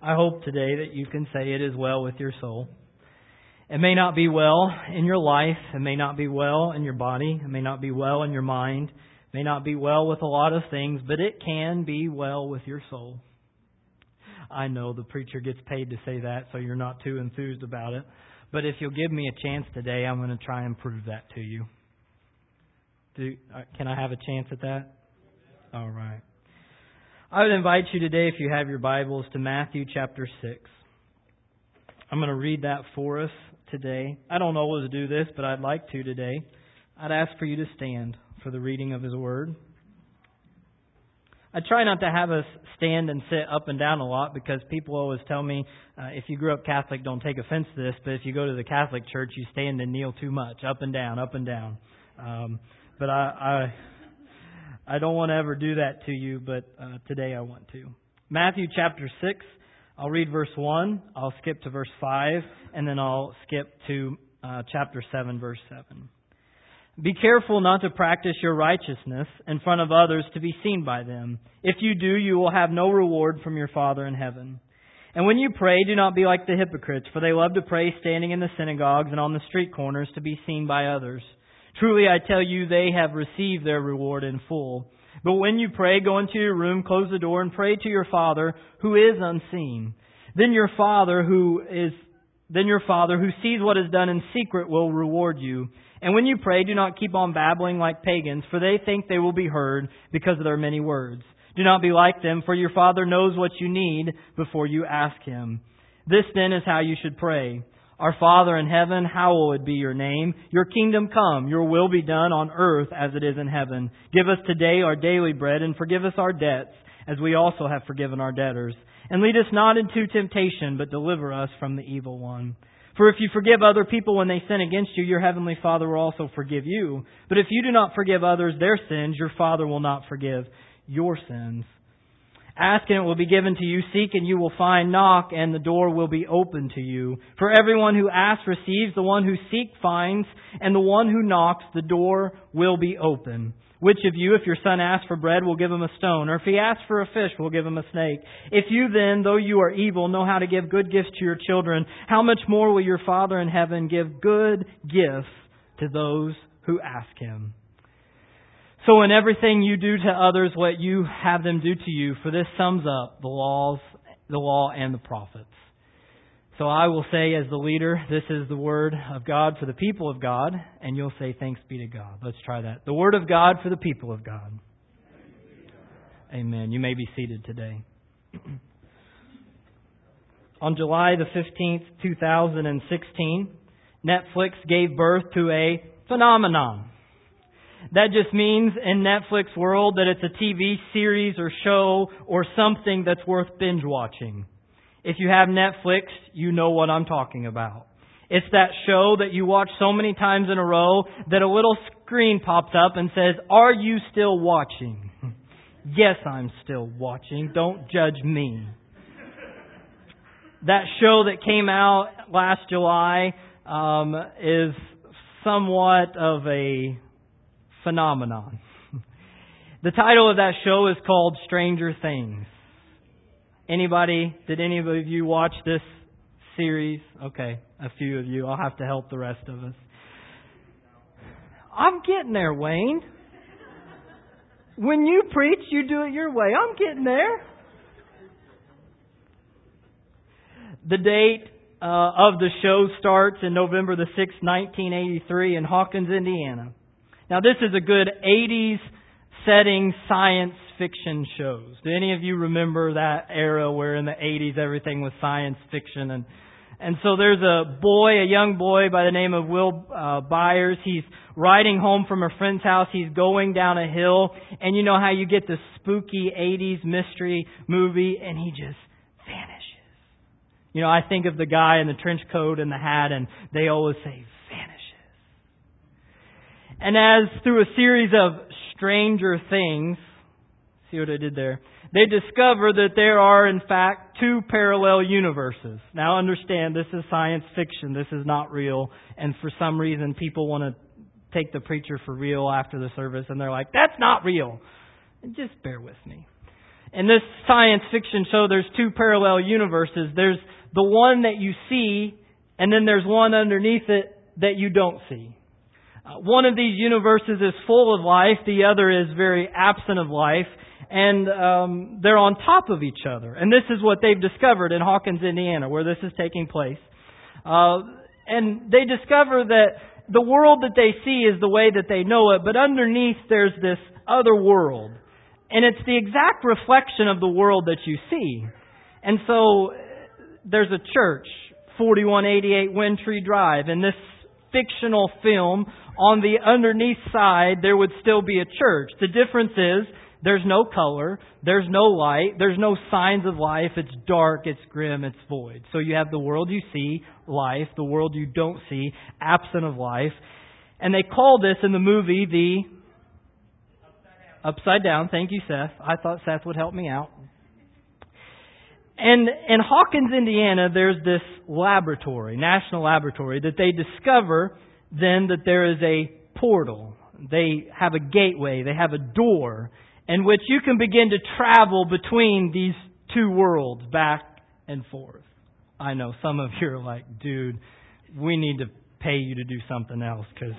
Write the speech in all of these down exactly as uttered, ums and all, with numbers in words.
I hope today that you can say it is well with your soul. It may not be well in your life. It may not be well in your body. It may not be well in your mind. It may not be well with a lot of things, but it can be well with your soul. I know the preacher gets paid to say that, so you're not too enthused about it. But if you'll give me a chance today, I'm going to try and prove that to you. Do, can I have a chance at that? All right. I would invite you today, if you have your Bibles, to Matthew chapter six. I'm going to read that for us today. I don't always do this, but I'd like to today. I'd ask for you to stand for the reading of His Word. I try not to have us stand and sit up and down a lot because people always tell me, uh, if you grew up Catholic, don't take offense to this, but if you go to the Catholic Church, you stand and kneel too much, up and down, up and down. Um, but I... I I don't want to ever do that to you, but uh, today I want to. Matthew chapter six, I'll read verse one, I'll skip to verse five, and then I'll skip to uh, chapter seven, verse seven. Be careful not to practice your righteousness in front of others to be seen by them. If you do, you will have no reward from your Father in heaven. And when you pray, do not be like the hypocrites, for they love to pray standing in the synagogues and on the street corners to be seen by others. Truly, I tell you, they have received their reward in full. But when you pray, go into your room, close the door, and pray to your Father who is unseen. Then your Father who is then your Father who sees what is done in secret will reward you. And when you pray, do not keep on babbling like pagans, for they think they will be heard because of their many words. Do not be like them, for your Father knows what you need before you ask Him. This then is how you should pray. Our Father in heaven, hallowed be your name. Your kingdom come. Your will be done on earth as it is in heaven. Give us today our daily bread and forgive us our debts as we also have forgiven our debtors. And lead us not into temptation, but deliver us from the evil one. For if you forgive other people when they sin against you, your heavenly Father will also forgive you. But if you do not forgive others their sins, your Father will not forgive your sins. Ask and it will be given to you. Seek and you will find. Knock and the door will be open to you. For everyone who asks receives. The one who seeks finds. And the one who knocks, the door will be open. Which of you, if your son asks for bread, will give him a stone? Or if he asks for a fish, will give him a snake? If you then, though you are evil, know how to give good gifts to your children, how much more will your Father in heaven give good gifts to those who ask Him? So in everything you do to others, what you have them do to you, for this sums up the laws, the law and the prophets. So I will say as the leader, this is the word of God for the people of God, and you'll say thanks be to God. Let's try that. The word of God for the people of God. Amen. You may be seated today. On July the fifteenth, two thousand sixteen, Netflix gave birth to a phenomenon. That just means in Netflix world that it's a T V series or show or something that's worth binge watching. If you have Netflix, you know what I'm talking about. It's that show that you watch so many times in a row that a little screen pops up and says, "Are you still watching?" Yes, I'm still watching. Don't judge me. That show that came out last July um, is somewhat of a phenomenon. The title of that show is called Stranger Things. Anybody, did any of you watch this series? Okay, a few of you. I'll have to help the rest of us. I'm getting there, Wayne. When you preach, you do it your way. I'm getting there. The date uh, of the show starts in November the sixth, nineteen eighty-three in Hawkins, Indiana. Now, this is a good eighties setting science fiction shows. Do any of you remember that era where in the eighties everything was science fiction? And and so there's a boy, a young boy by the name of Will uh, Byers. He's riding home from a friend's house. He's going down a hill. And you know how you get the spooky eighties mystery movie and he just vanishes. You know, I think of the guy in the trench coat and the hat and they always say vanishes. And as through a series of stranger things, see what I did there? They discover that there are, in fact, two parallel universes. Now understand, this is science fiction. This is not real. And for some reason, people want to take the preacher for real after the service. And they're like, that's not real. And just bear with me. In this science fiction show, there's two parallel universes. There's the one that you see, and then there's one underneath it that you don't see. Uh, one of these universes is full of life. The other is very absent of life. And um, they're on top of each other. And this is what they've discovered in Hawkins, Indiana, where this is taking place. Uh, and they discover that the world that they see is the way that they know it, but underneath there's this other world. And it's the exact reflection of the world that you see. And so there's a church, forty-one eighty-eight Windtree Drive. In this fictional film, on the underneath side, there would still be a church. The difference is there's no color, there's no light, there's no signs of life. It's dark, it's grim, it's void. So you have the world you see, life, the world you don't see, absent of life. And they call this in the movie the Upside Down. Thank you, Seth. I thought Seth would help me out. And in Hawkins, Indiana, there's this laboratory, national laboratory, that they discover then that there is a portal. They have a gateway, they have a door in which you can begin to travel between these two worlds, back and forth. I know some of you are like, dude, we need to pay you to do something else, because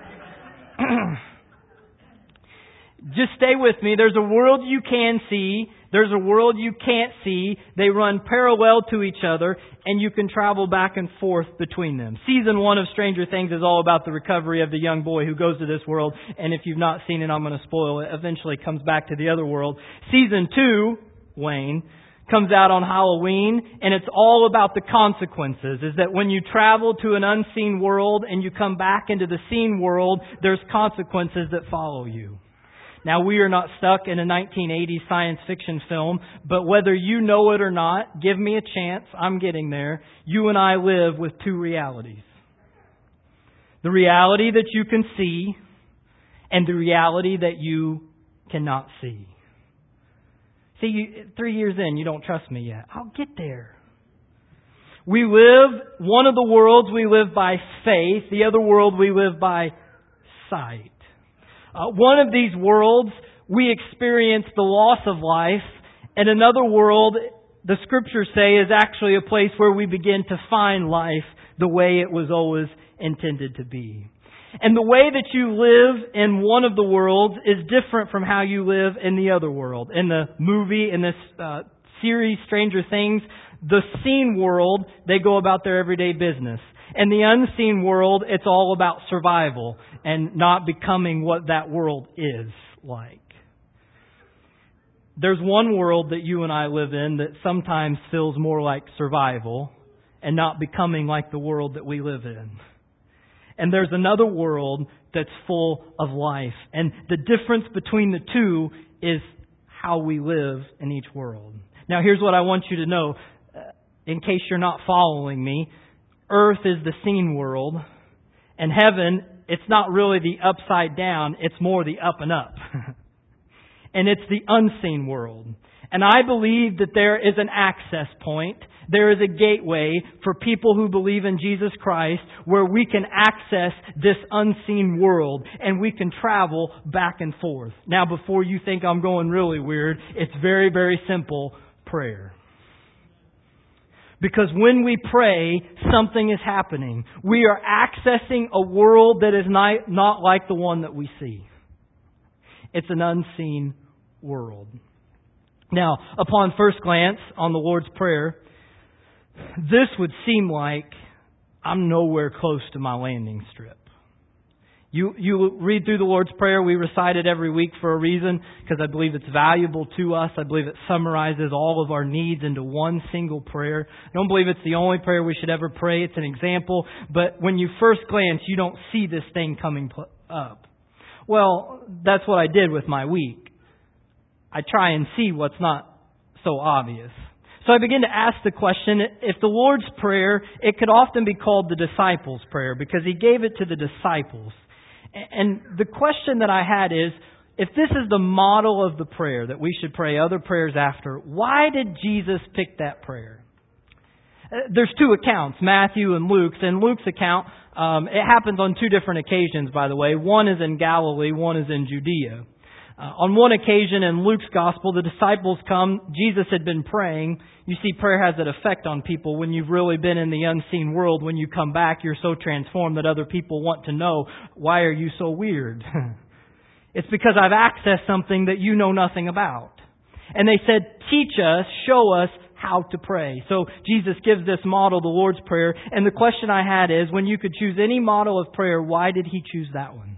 just stay with me. There's a world you can see. There's a world you can't see. They run parallel to each other, and you can travel back and forth between them. Season one of Stranger Things is all about the recovery of the young boy who goes to this world, and if you've not seen it, I'm going to spoil it, eventually comes back to the other world. Season two, Wayne, comes out on Halloween, and it's all about the consequences. Is that when you travel to an unseen world and you come back into the seen world, there's consequences that follow you. Now, we are not stuck in a nineteen eighties science fiction film, but whether you know it or not, give me a chance, I'm getting there. You and I live with two realities. The reality that you can see and the reality that you cannot see. See, you, three years in, you don't trust me yet. I'll get there. We live, one of the worlds we live by faith, the other world we live by sight. Uh, one of these worlds, we experience the loss of life, and another world, the Scriptures say, is actually a place where we begin to find life the way it was always intended to be. And the way that you live in one of the worlds is different from how you live in the other world. In the movie, in this uh, series, Stranger Things, the seen world, they go about their everyday business. In the unseen world, it's all about survival and not becoming what that world is like. There's one world that you and I live in that sometimes feels more like survival and not becoming like the world that we live in. And there's another world that's full of life. And the difference between the two is how we live in each world. Now, here's what I want you to know, in case you're not following me. Earth is the seen world, and heaven, it's not really the upside down, it's more the up and up. And it's the unseen world. And I believe that there is an access point, there is a gateway for people who believe in Jesus Christ where we can access this unseen world and we can travel back and forth. Now, before you think I'm going really weird, it's very, very simple: prayer. Because when we pray, something is happening. We are accessing a world that is not, not like the one that we see. It's an unseen world. Now, upon first glance on the Lord's Prayer, this would seem like I'm nowhere close to my landing strip. You you read through the Lord's Prayer. We recite it every week for a reason, because I believe it's valuable to us. I believe it summarizes all of our needs into one single prayer. I don't believe it's the only prayer we should ever pray. It's an example. But when you first glance, you don't see this thing coming up. Well, that's what I did with my week. I try and see what's not so obvious. So I begin to ask the question, if the Lord's Prayer, it could often be called the disciples' prayer because He gave it to the disciples. And the question that I had is, if this is the model of the prayer that we should pray other prayers after, why did Jesus pick that prayer? There's two accounts, Matthew and Luke's. In Luke's account, um, it happens on two different occasions, by the way. One is in Galilee, one is in Judea. Uh, on one occasion in Luke's Gospel, the disciples come. Jesus had been praying. You see, prayer has an effect on people. When you've really been in the unseen world, when you come back, you're so transformed that other people want to know, why are you so weird? It's because I've accessed something that you know nothing about. And they said, teach us, show us how to pray. So Jesus gives this model, the Lord's Prayer. And the question I had is, when you could choose any model of prayer, why did He choose that one?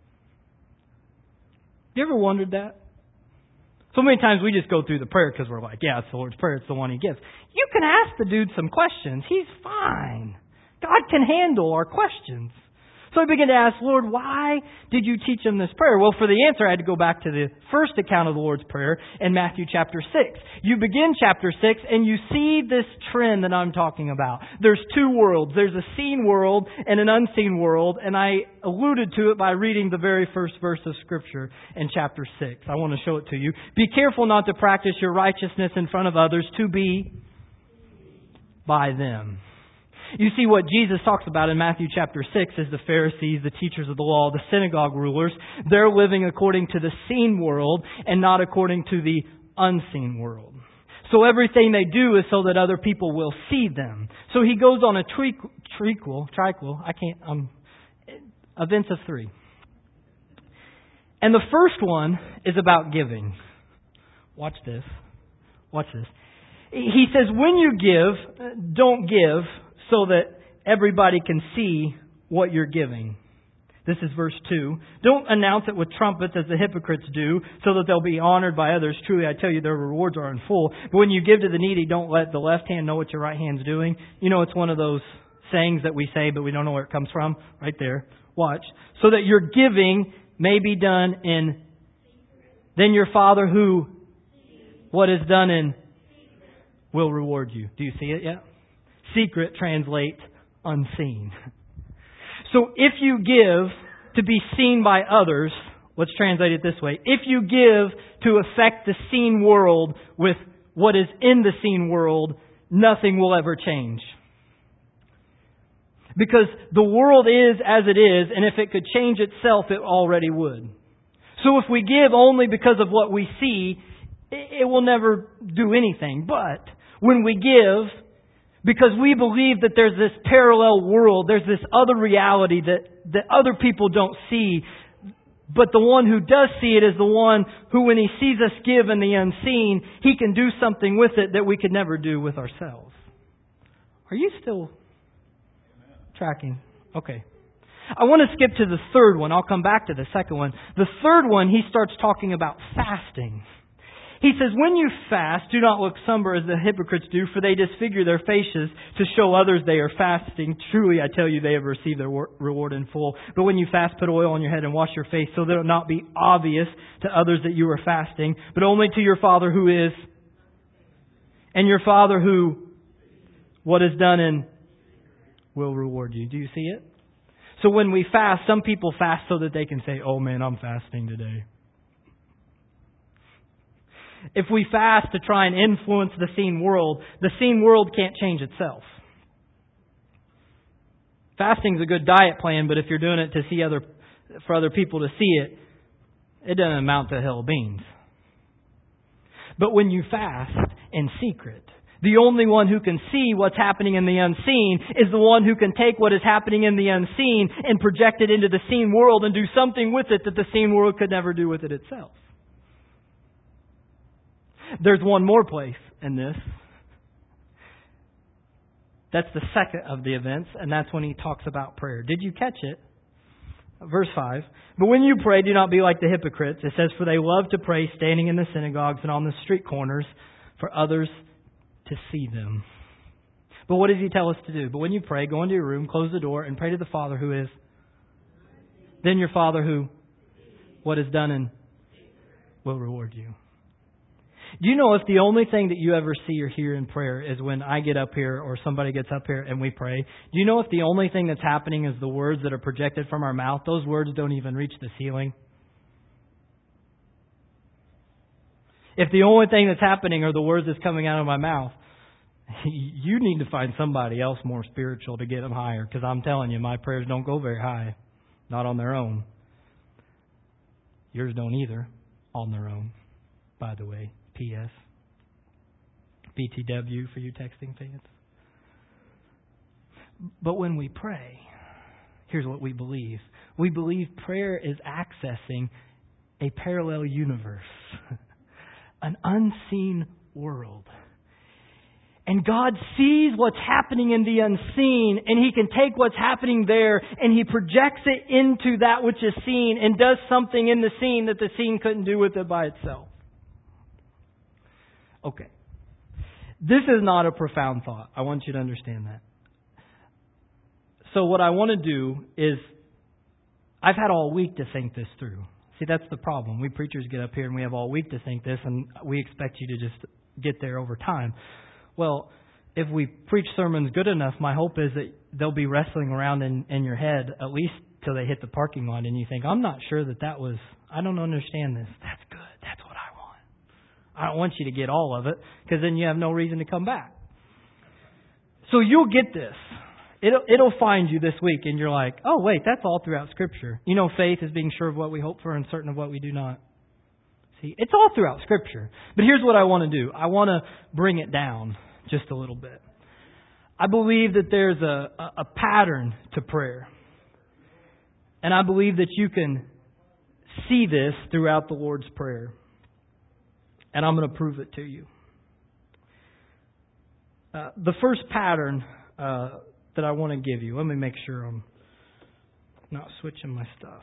You ever wondered that? So many times we just go through the prayer because we're like, yeah, it's the Lord's Prayer. It's the one He gives. You can ask the dude some questions. He's fine. God can handle our questions. So I began to ask, Lord, why did you teach him this prayer? Well, for the answer, I had to go back to the first account of the Lord's Prayer in Matthew chapter six. You begin chapter six and you see this trend that I'm talking about. There's two worlds. There's a seen world and an unseen world. And I alluded to it by reading the very first verse of Scripture in chapter six. I want to show it to you. Be careful not to practice your righteousness in front of others to be by them. You see, what Jesus talks about in Matthew chapter six is the Pharisees, the teachers of the law, the synagogue rulers. They're living according to the seen world and not according to the unseen world. So everything they do is so that other people will see them. So he goes on a trequel, trequel, triquel, I can't, um, events of three. And the first one is about giving. Watch this. Watch this. He says, when you give, don't give so that everybody can see what you're giving. This is verse two. Don't announce it with trumpets as the hypocrites do, so that they'll be honored by others. Truly, I tell you, their rewards are in full. But when you give to the needy, don't let the left hand know what your right hand's doing. You know, it's one of those sayings that we say, but we don't know where it comes from. Right there. Watch. So that your giving may be done in... Then your Father who... What is done in... will reward you. Do you see it yet? Secret translates unseen. So if you give to be seen by others, let's translate it this way. If you give to affect the seen world with what is in the seen world, nothing will ever change. Because the world is as it is, and if it could change itself, it already would. So if we give only because of what we see, it will never do anything. But when we give because we believe that there's this parallel world, there's this other reality that, that other people don't see, but the one who does see it is the one who, when He sees us give in the unseen, He can do something with it that we could never do with ourselves. Are you still tracking? Okay. I want to skip to the third one. I'll come back to the second one. The third one, he starts talking about fasting. He says, when you fast, do not look somber as the hypocrites do, for they disfigure their faces to show others they are fasting. Truly, I tell you, they have received their reward in full. But when you fast, put oil on your head and wash your face, so that it will not be obvious to others that you are fasting, but only to your Father who is, and your Father who, what is done in, will reward you. Do you see it? So when we fast, some people fast so that they can say, oh man, I'm fasting today. If we fast to try and influence the seen world, the seen world can't change itself. Fasting's a good diet plan, but if you're doing it to see other, for other people to see it, it doesn't amount to hell beans. But when you fast in secret, the only one who can see what's happening in the unseen is the one who can take what is happening in the unseen and project it into the seen world and do something with it that the seen world could never do with it itself. There's one more place in this. That's the second of the events, and that's when he talks about prayer. Did you catch it? Verse five. But when you pray, do not be like the hypocrites. It says, for they love to pray standing in the synagogues and on the street corners for others to see them. But what does he tell us to do? But when you pray, go into your room, close the door, and pray to the Father who is. Then your Father who, what is done in, will reward you. Do you know if the only thing that you ever see or hear in prayer is when I get up here or somebody gets up here and we pray? Do you know if the only thing that's happening is the words that are projected from our mouth? Those words don't even reach the ceiling. If the only thing that's happening are the words that's coming out of my mouth, you need to find somebody else more spiritual to get them higher. Because I'm telling you, my prayers don't go very high. Not on their own. Yours don't either. on their own, by the way. P S B T W for you texting fans. But when we pray, here's what we believe. We believe prayer is accessing a parallel universe, an unseen world. And God sees what's happening in the unseen, and He can take what's happening there and He projects it into that which is seen and does something in the seen that the seen couldn't do with it by itself. Okay. This is not a profound thought. I want you to understand that. So what I want to do is, I've had all week to think this through. See, that's the problem. We preachers get up here and we have all week to think this, and we expect you to just get there over time. Well, if we preach sermons good enough, my hope is that they'll be wrestling around in, in your head at least till they hit the parking lot and you think, I'm not sure that that was, I don't understand this. That's good. That's what I want. I don't want you to get all of it, because then you have no reason to come back. So you'll get this. It'll, it'll find you this week and you're like, oh wait, that's all throughout Scripture. You know, faith is being sure of what we hope for and certain of what we do not. See, it's all throughout Scripture. But here's what I want to do. I want to bring it down just a little bit. I believe that there's a, a, a pattern to prayer. And I believe that you can see this throughout the Lord's Prayer. And I'm going to prove it to you. Uh, the first pattern uh, that I want to give you, let me make sure I'm not switching my stuff.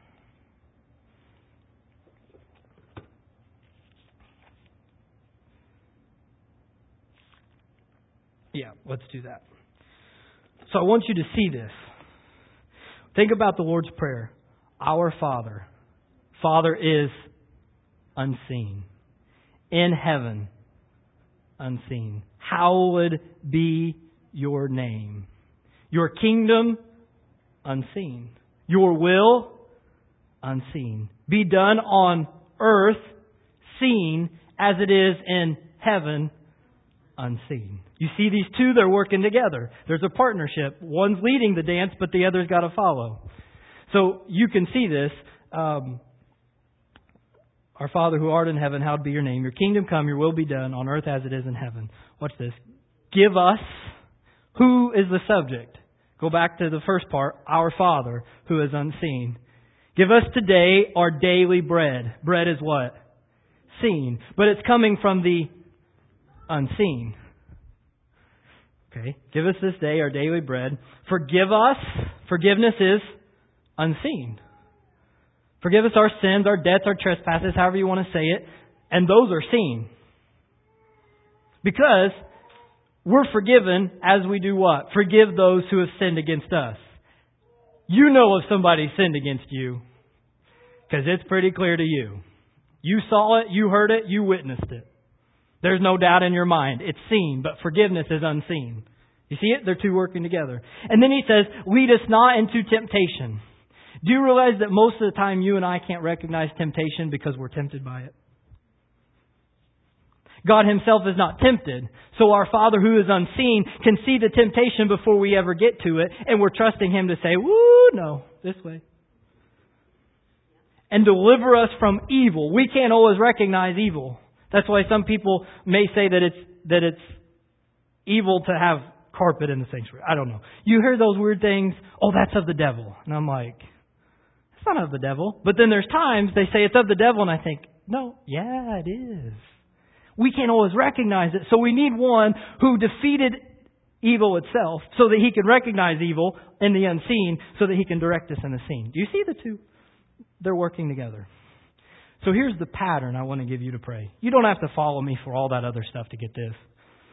Yeah, let's do that. So I want you to see this. Think about the Lord's Prayer. Our Father. Father is unseen. In heaven, unseen. Hallowed be your name. Your kingdom, unseen. Your will, unseen. Be done on earth, seen, as it is in heaven, unseen. You see these two, they're working together. There's a partnership. One's leading the dance, but the other's got to follow. So you can see this. Um, Our Father who art in heaven, hallowed be your name. Your kingdom come, your will be done on earth as it is in heaven. Watch this. Give us. Who is the subject? Go back to the first part. Our Father who is unseen. Give us today our daily bread. Bread is what? Seen. But it's coming from the unseen. Okay. Give us this day our daily bread. Forgive us. Forgiveness is unseen. Forgive us our sins, our debts, our trespasses, however you want to say it. And those are seen. Because we're forgiven as we do what? Forgive those who have sinned against us. You know if somebody sinned against you. Because it's pretty clear to you. You saw it, you heard it, you witnessed it. There's no doubt in your mind. It's seen, but forgiveness is unseen. You see it? They're two working together. And then he says, lead us not into temptation. Do you realize that most of the time you and I can't recognize temptation because we're tempted by it? God Himself is not tempted. So our Father who is unseen can see the temptation before we ever get to it. And we're trusting Him to say, woo, no, this way. And deliver us from evil. We can't always recognize evil. That's why some people may say that it's that it's evil to have carpet in the sanctuary. I don't know. You hear those weird things. Oh, that's of the devil. And I'm like, it's not of the devil. But then there's times they say it's of the devil, and I think, no, yeah, it is. We can't always recognize it. So we need one who defeated evil itself so that He can recognize evil in the unseen so that He can direct us in the seen. Do you see the two? They're working together. So here's the pattern I want to give you to pray. You don't have to follow me for all that other stuff to get this.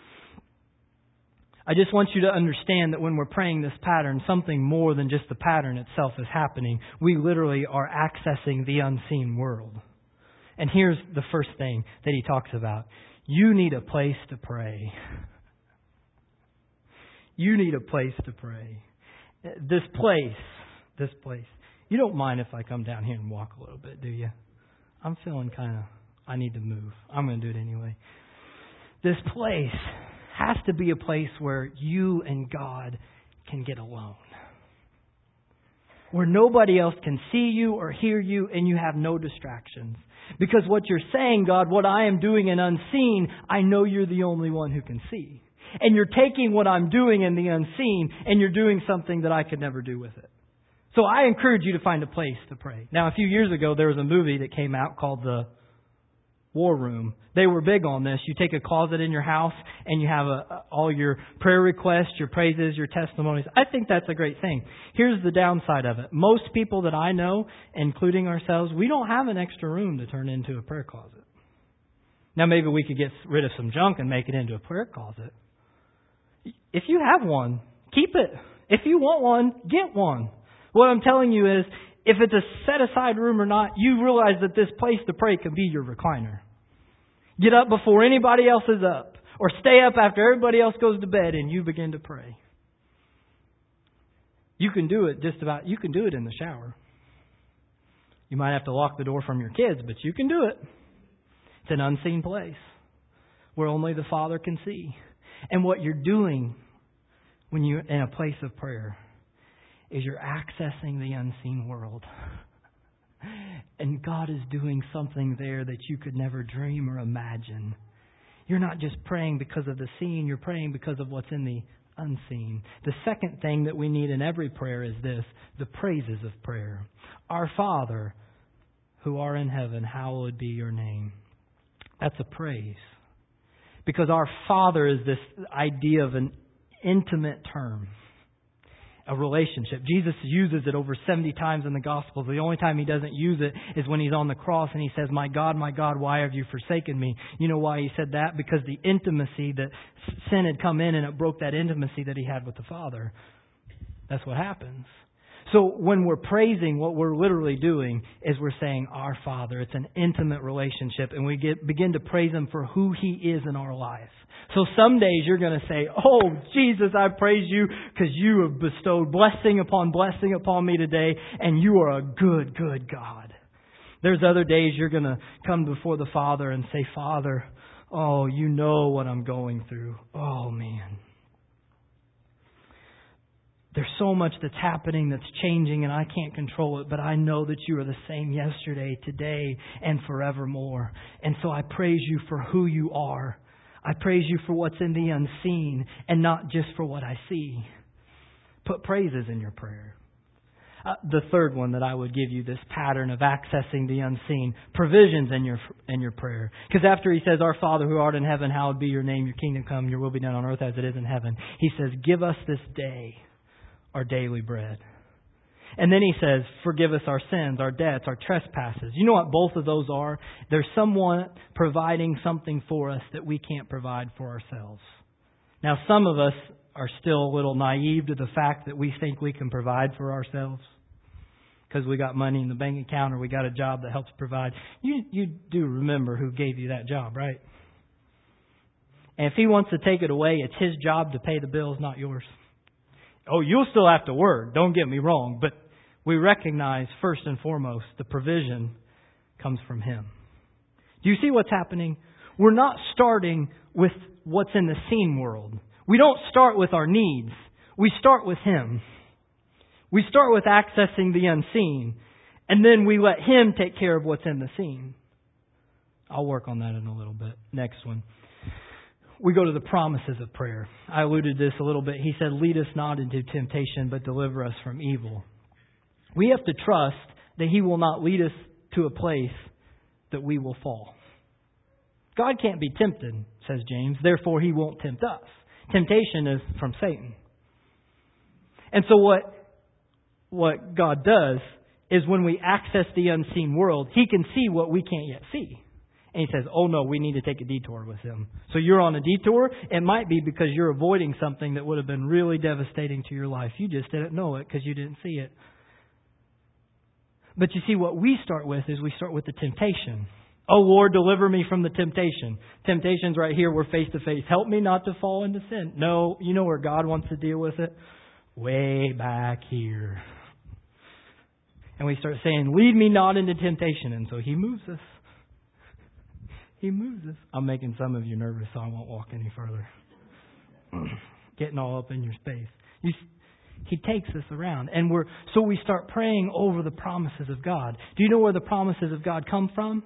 I just want you to understand that when we're praying this pattern, something more than just the pattern itself is happening. We literally are accessing the unseen world. And here's the first thing that he talks about. You need a place to pray. You need a place to pray. This place, this place. You don't mind if I come down here and walk a little bit, do you? I'm feeling kind of, I need to move. I'm going to do it anyway. This place has to be a place where you and God can get alone. where nobody else can see you or hear you and you have no distractions. Because what you're saying, God, what I am doing in unseen, I know you're the only one who can see. And you're taking what I'm doing in the unseen and you're doing something that I could never do with it. So I encourage you to find a place to pray. Now, a few years ago, there was a movie that came out called The War Room. They were big on this. You take a closet in your house and you have a, all your prayer requests, your praises, your testimonies. I think that's a great thing. Here's the downside of it. Most people that I know, including ourselves, we don't have an extra room to turn into a prayer closet. Now, maybe we could get rid of some junk and make it into a prayer closet. If you have one, keep it. If you want one, get one. What I'm telling you is, if it's a set-aside room or not, you realize that this place to pray can be your recliner. Get up before anybody else is up. Or stay up after everybody else goes to bed and you begin to pray. You can do it just about, you can do it in the shower. You might have to lock the door from your kids, but you can do it. It's an unseen place where only the Father can see. And what you're doing when you're in a place of prayer is you're accessing the unseen world. And God is doing something there that you could never dream or imagine. You're not just praying because of the seen, you're praying because of what's in the unseen. The second thing that we need in every prayer is this, the praises of prayer. Our Father, who are in heaven, hallowed be your name. That's a praise. Because our Father is this idea of an intimate term. A relationship. Jesus uses it over seventy times in the Gospels. The only time He doesn't use it is when He's on the cross and He says, my God, my God, why have you forsaken me? You know why He said that? Because the intimacy that sin had come in and it broke that intimacy that He had with the Father. That's what happens. So when we're praising, what we're literally doing is we're saying, our Father. It's an intimate relationship and we get, begin to praise Him for who He is in our life. So some days you're going to say, oh, Jesus, I praise you because you have bestowed blessing upon blessing upon me today and you are a good, good God. There's other days you're going to come before the Father and say, Father, oh, you know what I'm going through. Oh, man. There's so much that's happening, that's changing, and I can't control it, but I know that you are the same yesterday, today, and forevermore. And so I praise you for who you are. I praise you for what's in the unseen and not just for what I see. Put praises in your prayer. Uh, the third one that I would give you, this pattern of accessing the unseen, provisions in your in your prayer. Because after He says, our Father who art in heaven, hallowed be your name, your kingdom come, your will be done on earth as it is in heaven. He says, give us this day our daily bread. And then He says, forgive us our sins, our debts, our trespasses. You know what both of those are? There's someone providing something for us that we can't provide for ourselves. Now, some of us are still a little naive to the fact that we think we can provide for ourselves because we got money in the bank account or we got a job that helps provide. You, you do remember who gave you that job, right? And if He wants to take it away, it's His job to pay the bills, not yours. Oh, you'll still have to work, don't get me wrong, but we recognize first and foremost the provision comes from Him. Do you see what's happening? We're not starting with what's in the seen world. We don't start with our needs. We start with Him. We start with accessing the unseen, and then we let Him take care of what's in the seen. I'll work on that in a little bit. Next one. We go to the promises of prayer. I alluded to this a little bit. He said, lead us not into temptation, but deliver us from evil. We have to trust that He will not lead us to a place that we will fall. God can't be tempted, says James. Therefore, He won't tempt us. Temptation is from Satan. And so what, what God does is when we access the unseen world, He can see what we can't yet see. And He says, oh no, we need to take a detour with Him. So you're on a detour. It might be because you're avoiding something that would have been really devastating to your life. You just didn't know it because you didn't see it. But you see, what we start with is we start with the temptation. Oh Lord, deliver me from the temptation. Temptation's right here. We're face to face. Help me not to fall into sin. No, you know where God wants to deal with it? Way back here. And we start saying, lead me not into temptation. And so He moves us. He moves us. I'm making some of you nervous, so I won't walk any further. Getting all up in your space. You, He takes us around. And we're so we start praying over the promises of God. Do you know where the promises of God come from?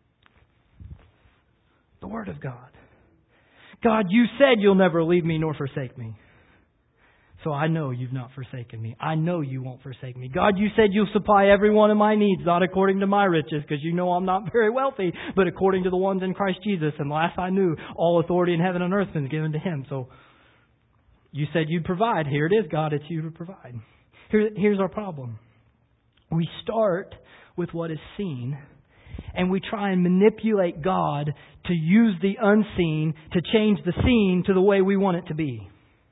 The Word of God. God, you said you'll never leave me nor forsake me. So I know you've not forsaken me. I know you won't forsake me. God, you said you'll supply every one of my needs, not according to my riches, because you know I'm not very wealthy, but according to the ones in Christ Jesus. And last I knew, all authority in heaven and earth has been given to Him. So you said you'd provide. Here it is, God, it's you to provide. Here, here's our problem. We start with what is seen, and we try and manipulate God to use the unseen to change the seen to the way we want it to be.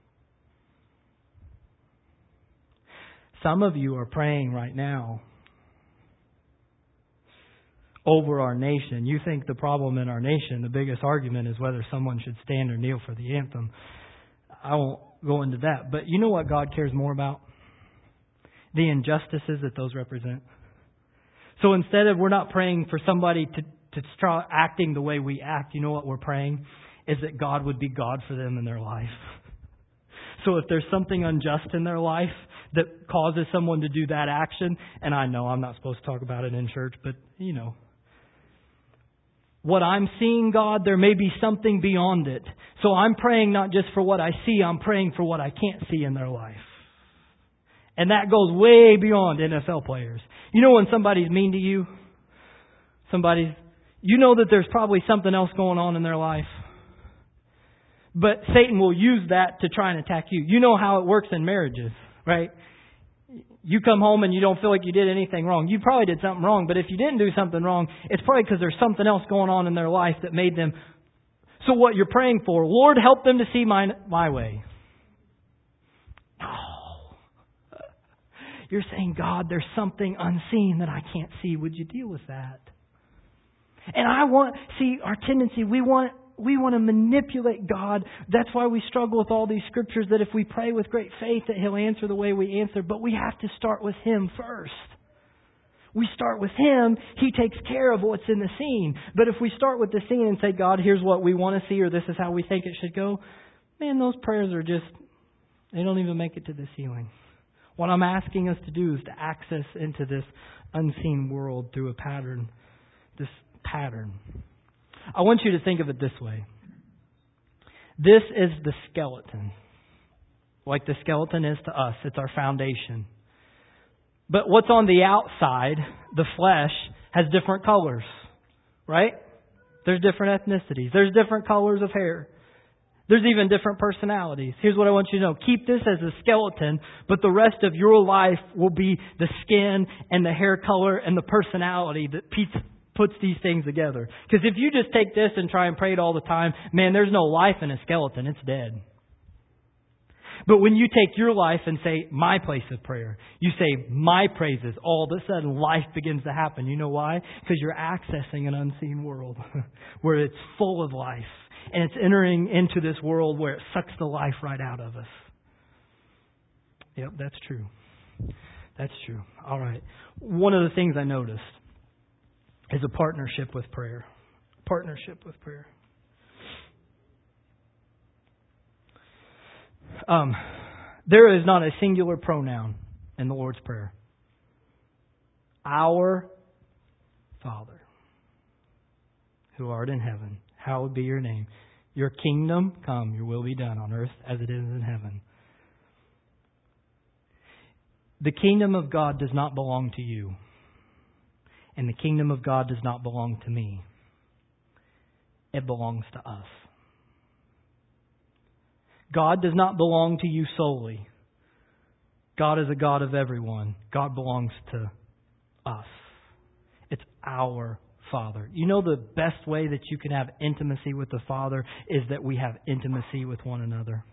Some of you are praying right now over our nation. You think the problem in our nation, the biggest argument is whether someone should stand or kneel for the anthem. I won't go into that. But you know what God cares more about? The injustices that those represent. So instead of we're not praying for somebody to, to start acting the way we act, you know what we're praying? Is that God would be God for them in their life. So if there's something unjust in their life that causes someone to do that action, and I know I'm not supposed to talk about it in church, but you know, what I'm seeing, God, there may be something beyond it. So I'm praying not just for what I see, I'm praying for what I can't see in their life. And that goes way beyond N F L players. You know when somebody's mean to you? Somebody's, you know that there's probably something else going on in their life. But Satan will use that to try and attack you. You know how it works in marriages, right? You come home and you don't feel like you did anything wrong. You probably did something wrong, but if you didn't do something wrong, it's probably because there's something else going on in their life that made them. So what you're praying for, Lord, help them to see my, my way. No. You're saying, God, there's something unseen that I can't see. Would you deal with that? And I want, see, our tendency, we want We want to manipulate God. That's why we struggle with all these scriptures that if we pray with great faith that He'll answer the way we answer. But we have to start with Him first. We start with Him. He takes care of what's in the scene. But if we start with the scene and say, God, here's what we want to see, or this is how we think it should go, man, those prayers are just, they don't even make it to the ceiling. What I'm asking us to do is to access into this unseen world through a pattern. This pattern. I want you to think of it this way. This is the skeleton. Like the skeleton is to us. It's our foundation. But what's on the outside, the flesh, has different colors. Right? There's different ethnicities. There's different colors of hair. There's even different personalities. Here's what I want you to know. Keep this as a skeleton, but the rest of your life will be the skin and the hair color and the personality that puts these things together. Because if you just take this and try and pray it all the time, man, there's no life in a skeleton. It's dead. But when you take your life and say, my place of prayer, you say, my praises, all of a sudden life begins to happen. You know why? Because you're accessing an unseen world where it's full of life. And it's entering into this world where it sucks the life right out of us. Yep, that's true. That's true. All right. One of the things I noticed is a partnership with prayer. Partnership with prayer. Um, there is not a singular pronoun in the Lord's Prayer. Our Father, who art in heaven, hallowed be your name. Your kingdom come, your will be done on earth as it is in heaven. The kingdom of God does not belong to you. And the kingdom of God does not belong to me. It belongs to us. God does not belong to you solely. God is a God of everyone. God belongs to us. It's our Father. You know the best way that you can have intimacy with the Father is that we have intimacy with one another.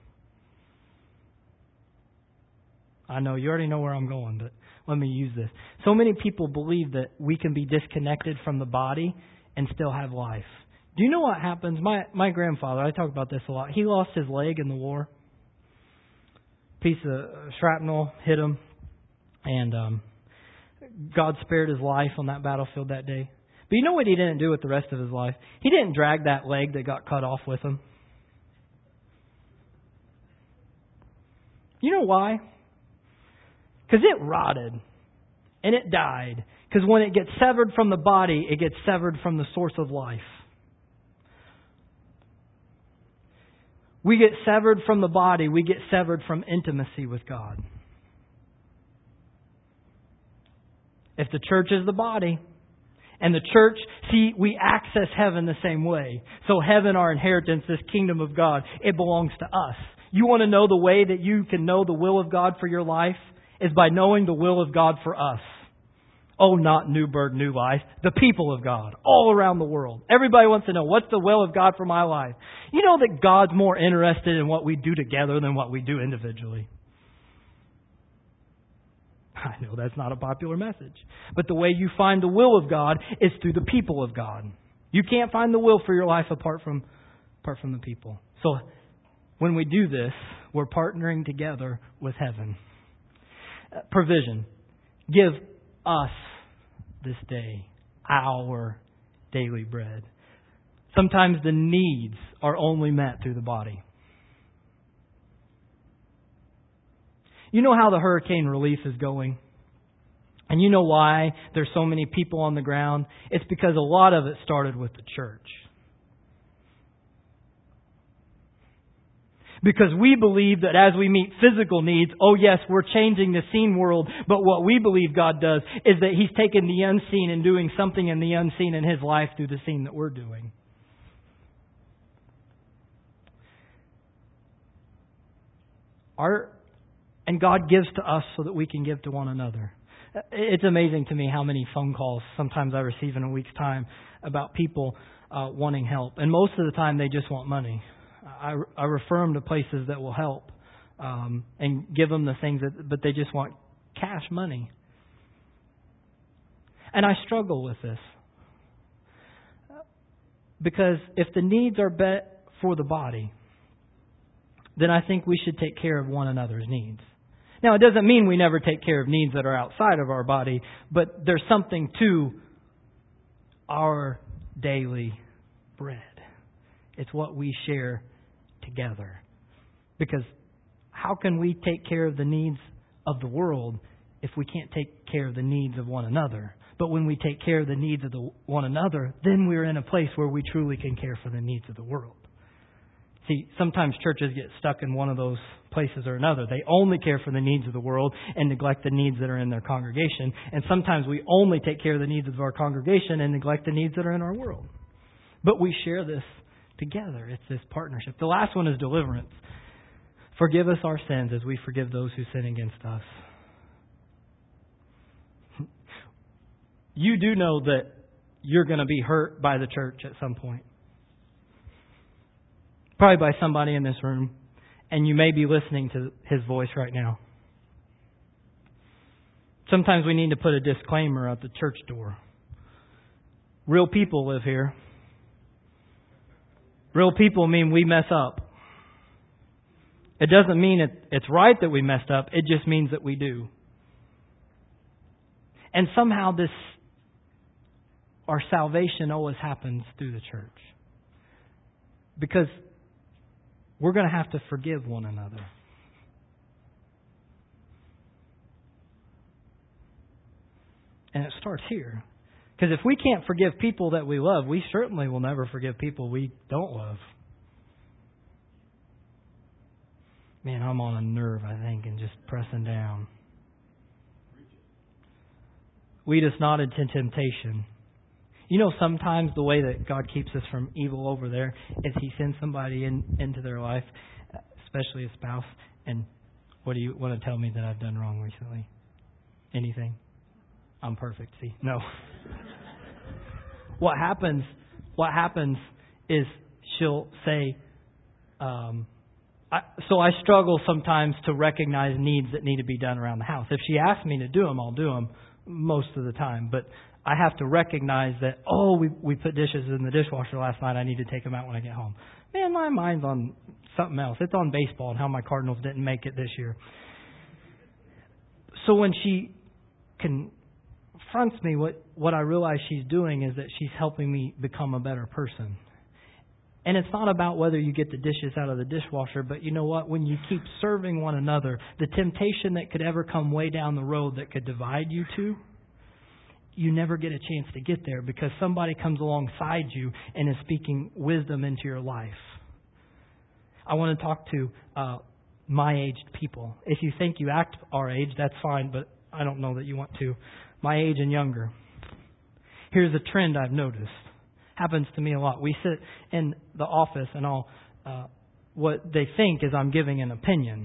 I know you already know where I'm going, but let me use this. So many people believe that we can be disconnected from the body and still have life. Do you know what happens? My my grandfather, I talk about this a lot. He lost his leg in the war. Piece of shrapnel hit him, and um, God spared his life on that battlefield that day. But you know what he didn't do with the rest of his life? He didn't drag that leg that got cut off with him. You know why? Because it rotted and it died. Because when it gets severed from the body, it gets severed from the source of life. We get severed from the body. We get severed from intimacy with God. If the church is the body, and the church, see, we access heaven the same way. So heaven, our inheritance, this kingdom of God, it belongs to us. You want to know the way that you can know the will of God for your life? Is by knowing the will of God for us. Oh, not New Bird, New Life. The people of God all around the world. Everybody wants to know, what's the will of God for my life? You know that God's more interested in what we do together than what we do individually. I know that's not a popular message. But the way you find the will of God is through the people of God. You can't find the will for your life apart from, apart from the people. So when we do this, we're partnering together with heaven. Uh, provision. Give us this day our daily bread. Sometimes the needs are only met through the body. You know how the hurricane relief is going? And you know why there's so many people on the ground? It's because a lot of it started with the church. Because we believe that as we meet physical needs, oh yes, we're changing the seen world, but what we believe God does is that He's taken the unseen and doing something in the unseen in His life through the seen that we're doing. Our And God gives to us so that we can give to one another. It's amazing to me how many phone calls sometimes I receive in a week's time about people uh, wanting help. And most of the time they just want money. I, I refer them to places that will help um, and give them the things, that, but they just want cash money. And I struggle with this. Because if the needs are bet for the body, then I think we should take care of one another's needs. Now, it doesn't mean we never take care of needs that are outside of our body, but there's something to our daily bread. It's what we share together. Because how can we take care of the needs of the world if we can't take care of the needs of one another? But when we take care of the needs of the one another, then we're in a place where we truly can care for the needs of the world. See, sometimes churches get stuck in one of those places or another. They only care for the needs of the world and neglect the needs that are in their congregation. And sometimes we only take care of the needs of our congregation and neglect the needs that are in our world. But we share this together. It's this partnership. The last one is deliverance. Forgive us our sins as we forgive those who sin against us. You do know that you're going to be hurt by the church at some point. Probably by somebody in this room. And you may be listening to his voice right now. Sometimes we need to put a disclaimer at the church door. Real people live here. Real people mean we mess up. It doesn't mean it, it's right that we messed up. It just means that we do. And somehow this, our salvation always happens through the church. Because we're going to have to forgive one another. And it starts here. Because if we can't forgive people that we love, we certainly will never forgive people we don't love. Man, I'm on a nerve, I think, and just pressing down. Lead us not into temptation. You know, sometimes the way that God keeps us from evil over there is He sends somebody in, into their life, especially a spouse. And what do you want to tell me that I've done wrong recently? Anything? I'm perfect. See, no. What happens? What happens is she'll say, um, I, "So I struggle sometimes to recognize needs that need to be done around the house. If she asks me to do them, I'll do them most of the time, but." I have to recognize that, oh, we we put dishes in the dishwasher last night. I need to take them out when I get home. Man, my mind's on something else. It's on baseball and how my Cardinals didn't make it this year. So when she confronts me, what, what I realize she's doing is that she's helping me become a better person. And it's not about whether you get the dishes out of the dishwasher, but you know what? When you keep serving one another, the temptation that could ever come way down the road that could divide you two, you never get a chance to get there because somebody comes alongside you and is speaking wisdom into your life. I want to talk to uh, my aged people. If you think you act our age, that's fine, but I don't know that you want to. My age and younger. Here's a trend I've noticed. Happens to me a lot. We sit in the office and I'll, uh, what they think is I'm giving an opinion.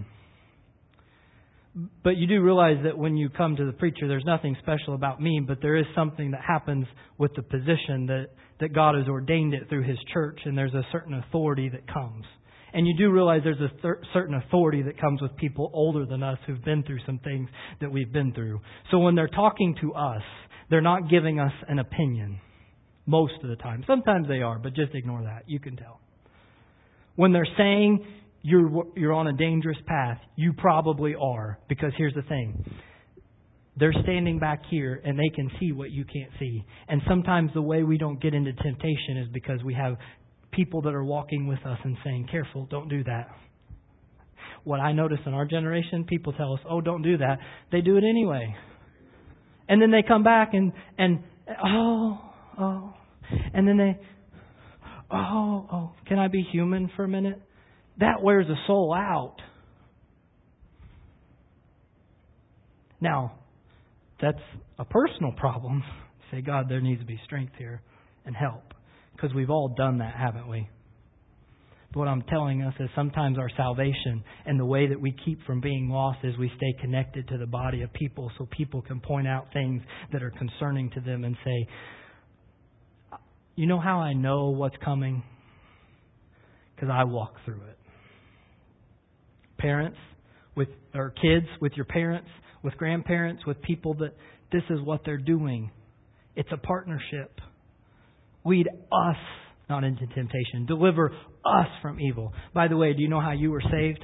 But you do realize that when you come to the preacher, there's nothing special about me, but there is something that happens with the position that, that God has ordained it through His church, and there's a certain authority that comes. And you do realize there's a th- certain authority that comes with people older than us who've been through some things that we've been through. So when they're talking to us, they're not giving us an opinion most of the time. Sometimes they are, but just ignore that. You can tell. When they're saying you're you're on a dangerous path, you probably are. Because here's the thing. They're standing back here and they can see what you can't see. And sometimes the way we don't get into temptation is because we have people that are walking with us and saying, careful, don't do that. What I notice in our generation, people tell us, oh, don't do that. They do it anyway. And then they come back and, and oh, oh. And then they, oh, oh, can I be human for a minute? That wears a soul out. Now, that's a personal problem. Say, God, there needs to be strength here and help. Because we've all done that, haven't we? But what I'm telling us is sometimes our salvation and the way that we keep from being lost is we stay connected to the body of people so people can point out things that are concerning to them and say, you know how I know what's coming? Because I walk through it. Parents with or kids with your parents, with grandparents, with people that this is what they're doing. It's a partnership. Lead us not into temptation. Deliver us from evil. By the way, do you know how you were saved?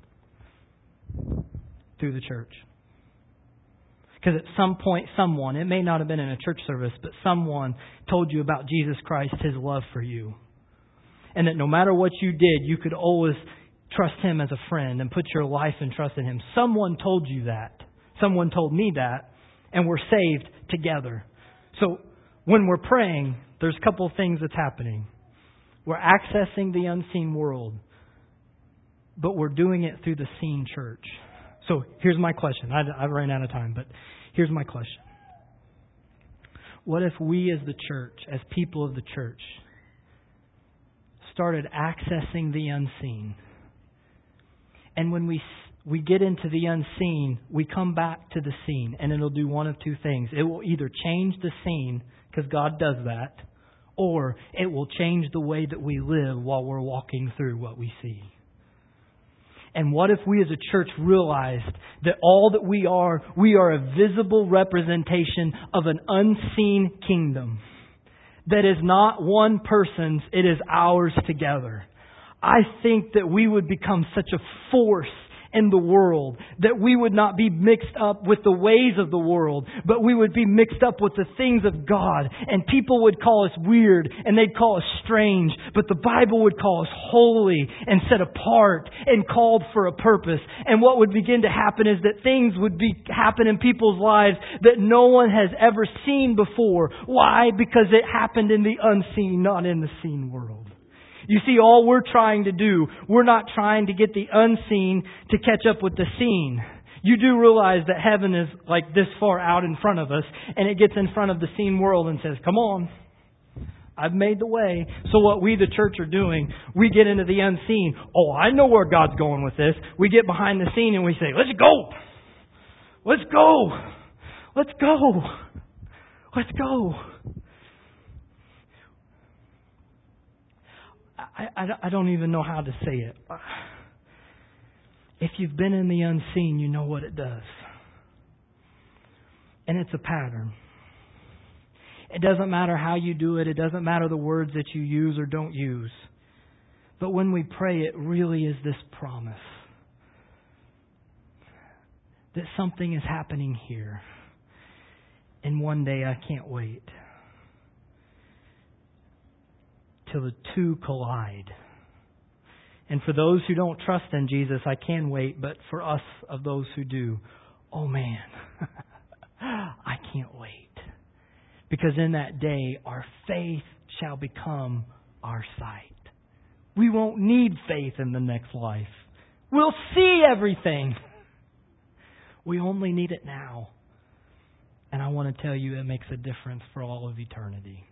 Through the church. Because at some point, someone, it may not have been in a church service, but someone told you about Jesus Christ, His love for you. And that no matter what you did, you could always trust Him as a friend and put your life and trust in Him. Someone told you that. Someone told me that. And we're saved together. So when we're praying, there's a couple of things that's happening. We're accessing the unseen world, but we're doing it through the seen church. So here's my question. I, I've ran out of time, but here's my question. What if we as the church, as people of the church, started accessing the unseen? And when we we get into the unseen, we come back to the seen, and it'll do one of two things. It will either change the seen, because God does that, or it will change the way that we live while we're walking through what we see. And what if we as a church realized that all that we are, we are a visible representation of an unseen kingdom that is not one person's, it is ours together. I think that we would become such a force in the world, that we would not be mixed up with the ways of the world, but we would be mixed up with the things of God. And people would call us weird and they'd call us strange, but the Bible would call us holy and set apart and called for a purpose. And what would begin to happen is that things would be happen in people's lives that no one has ever seen before. Why? Because it happened in the unseen, not in the seen world. You see, all we're trying to do, we're not trying to get the unseen to catch up with the seen. You do realize that heaven is like this far out in front of us, and it gets in front of the seen world and says, come on, I've made the way. So what we, the church, are doing, we get into the unseen. Oh, I know where God's going with this. We get behind the scene and we say, let's go. Let's go. Let's go. Let's go. I, I, I don't even know how to say it. If you've been in the unseen, you know what it does. And it's a pattern. It doesn't matter how you do it. It doesn't matter the words that you use or don't use. But when we pray, it really is this promise that something is happening here. And one day I can't wait till the two collide. And for those who don't trust in Jesus, I can wait. But for us, of those who do, oh man, I can't wait. Because in that day, our faith shall become our sight. We won't need faith in the next life. We'll see everything. We only need it now. And I want to tell you, it makes a difference for all of eternity.